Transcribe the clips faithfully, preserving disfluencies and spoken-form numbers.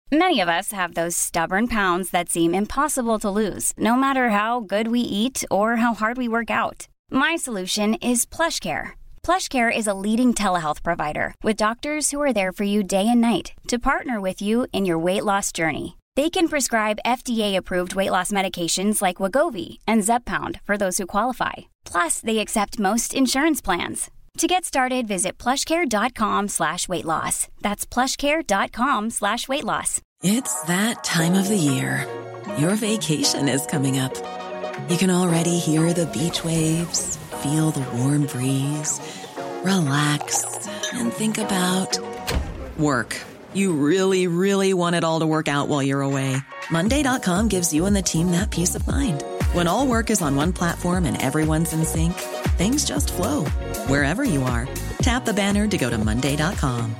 Many of us have those stubborn pounds that seem impossible to lose, no matter how good we eat or how hard we work out. My solution is PlushCare. PlushCare is a leading telehealth provider with doctors who are there for you day and night to partner with you in your weight loss journey. They can prescribe F D A-approved weight loss medications like Wegovy and Zepbound for those who qualify. Plus, they accept most insurance plans. To get started, visit plushcare.com slash weight loss. That's plushcare.com slash weight loss. It's that time of the year. Your vacation is coming up. You can already hear the beach waves, feel the warm breeze, relax, and think about work. You really, really want it all to work out while you're away. Monday dot com gives you and the team that peace of mind. When all work is on one platform and everyone's in sync, things just flow. Wherever you are, tap the banner to go to Monday dot com.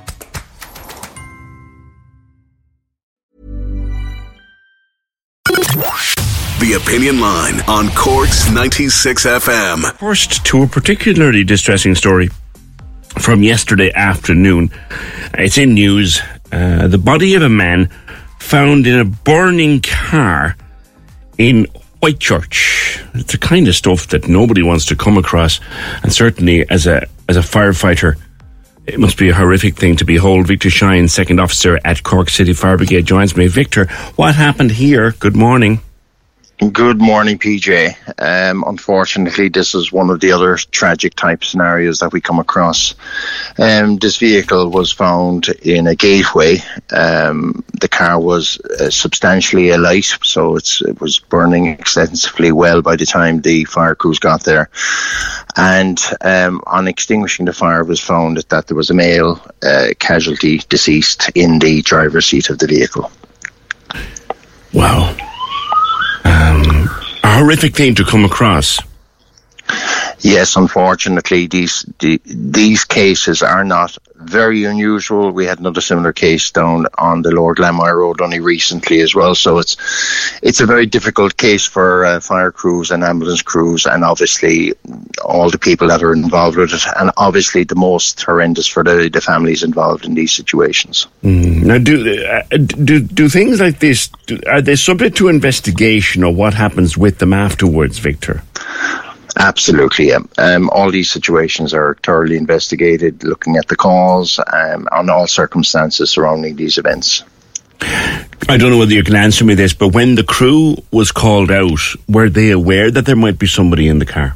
The Opinion Line on Cork's ninety-six F M. First, to a particularly distressing story from yesterday afternoon. It's in news. Uh, the body of a man found in a burning car in Whitechurch. It's the kind of stuff that nobody wants to come across, and certainly as a as a firefighter, it must be a horrific thing to behold. Victor Shine, second officer at Cork City Fire Brigade, joins me. Victor, what happened here? Good morning. Good morning, P J. Um, unfortunately, this is one of the other tragic type scenarios that we come across. Um, this vehicle was found in a gateway. Um, the car was uh, substantially alight, so it's, it was burning extensively well by the time the fire crews got there. And um, on extinguishing the fire, it was found that there was a male uh, casualty deceased in the driver's seat of the vehicle. Wow. Um, a horrific thing to come across. Yes, unfortunately, these the, these cases are not very unusual. We had another similar case down on the Lord Glanmire Road only recently as well. So it's it's a very difficult case for uh, fire crews and ambulance crews, and obviously all the people that are involved with it, and obviously the most horrendous for the, the families involved in these situations. Mm. Now, do, uh, do do things like this, do, are they subject to investigation, or what happens with them afterwards, Victor? Absolutely, yeah. Um, all these situations are thoroughly investigated, looking at the cause um, and all circumstances surrounding these events. I don't know whether you can answer me this, but when the crew was called out, were they aware that there might be somebody in the car?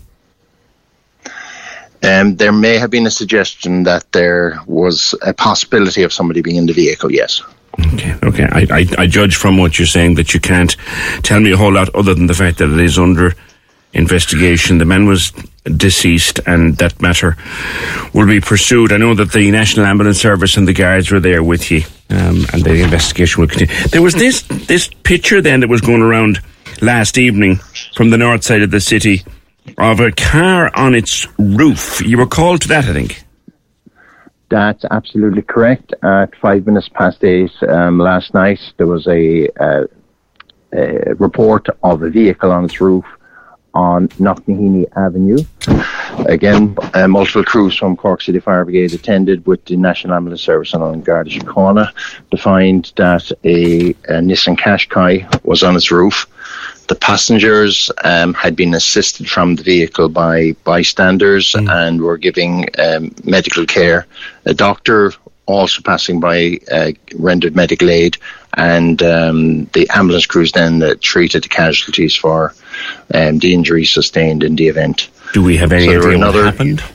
Um, there may have been a suggestion that there was a possibility of somebody being in the vehicle, yes. Okay, okay. I, I, I judge from what you're saying that you can't tell me a whole lot other than the fact that it is under investigation. The man was deceased, and that matter will be pursued. I know that the National Ambulance Service and the guards were there with you, um, and the investigation will continue. There was this this picture then that was going around last evening from the north side of the city of a car on its roof. You were called to that, I think. That's absolutely correct. At five minutes past eight um, last night, there was a, uh, a report of a vehicle on its roof on Knocknaheeny Avenue. Again, uh, multiple crews from Cork City Fire Brigade attended with the National Ambulance Service and on Garda Síochána to find that a, a Nissan Qashqai was on its roof. The passengers um, had been assisted from the vehicle by bystanders mm. and were giving um, medical care. A doctor also passing by uh, rendered medical aid, and um, the ambulance crews then uh, treated the casualties for um, the injuries sustained in the event. Do we have any so idea another, what happened?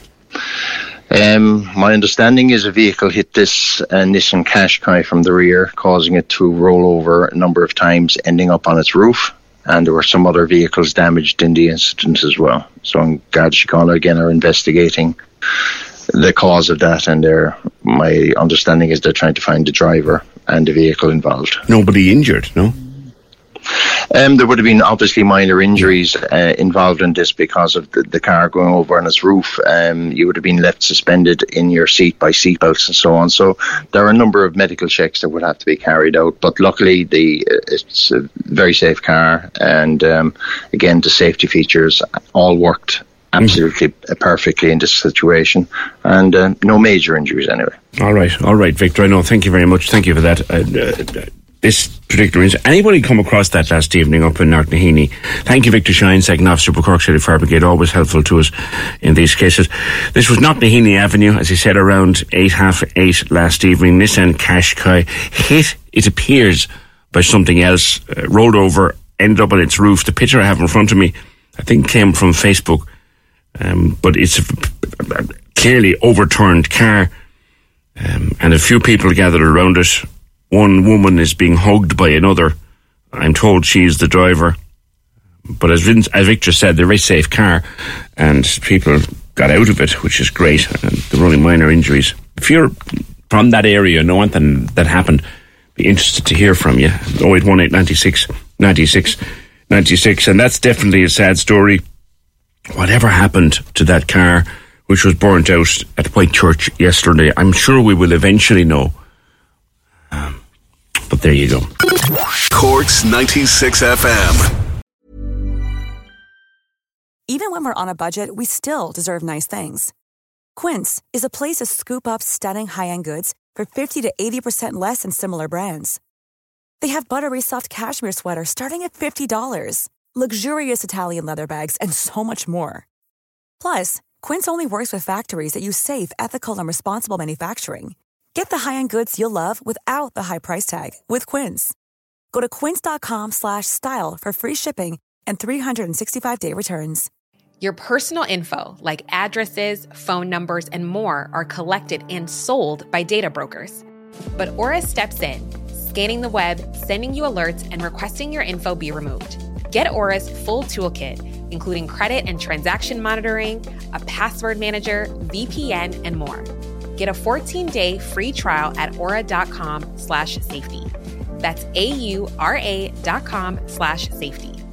Um, my understanding is a vehicle hit this uh, Nissan Qashqai from the rear, causing it to roll over a number of times, ending up on its roof. And there were some other vehicles damaged in the incident as well. So Garda Síochána again are investigating the cause of that, and they're, my understanding is they're trying to find the driver and the vehicle involved. Nobody injured, no? Um, there would have been obviously minor injuries uh, involved in this because of the, the car going over on its roof. Um, you would have been left suspended in your seat by seatbelts and so on. So there are a number of medical checks that would have to be carried out. But luckily, the it's a very safe car, and um, again, the safety features all worked absolutely mm. perfectly in this situation, and uh, no major injuries anyway. All right, all right, Victor. I know. Thank you very much. Thank you for that. Uh, uh, this particular incident. Anybody come across that last evening up in Knocknaheeny? Thank you, Victor Shine, Second Officer for Cork City Fire Brigade, always helpful to us in these cases. This was Knocknaheeny Avenue, as he said, around eight, half eight last evening. Nissan Qashqai hit, it appears, by something else, uh, rolled over, ended up on its roof. The picture I have in front of me, I think, came from Facebook, um, but it's a, a clearly overturned car, um, and a few people gathered around it. One woman is being hugged by another. I'm told she's the driver. But as, Vince, as Victor said, they're a very safe car, and people got out of it, which is great. And there were only minor injuries. If you're from that area, know anything that happened, be interested to hear from you. oh eight one eight, nine six, nine six, nine six. And that's definitely a sad story. Whatever happened to that car, which was burnt out at Whitechurch yesterday, I'm sure we will eventually know. Um, but there you go. Cork's ninety-six F M. Even when we're on a budget, we still deserve nice things. Quince is a place to scoop up stunning high-end goods for fifty to eighty percent less than similar brands. They have buttery soft cashmere sweaters starting at fifty dollars, luxurious Italian leather bags, and so much more. Plus, Quince only works with factories that use safe, ethical, and responsible manufacturing. Get the high-end goods you'll love without the high price tag with Quince. Go to quince.com slash style for free shipping and three sixty-five day returns. Your personal info, like addresses, phone numbers, and more, are collected and sold by data brokers. But Aura steps in, scanning the web, sending you alerts, and requesting your info be removed. Get Aura's full toolkit, including credit and transaction monitoring, a password manager, V P N, and more. Get a fourteen-day free trial at aura.com slash safety. That's A-U-R-A dot com slash safety.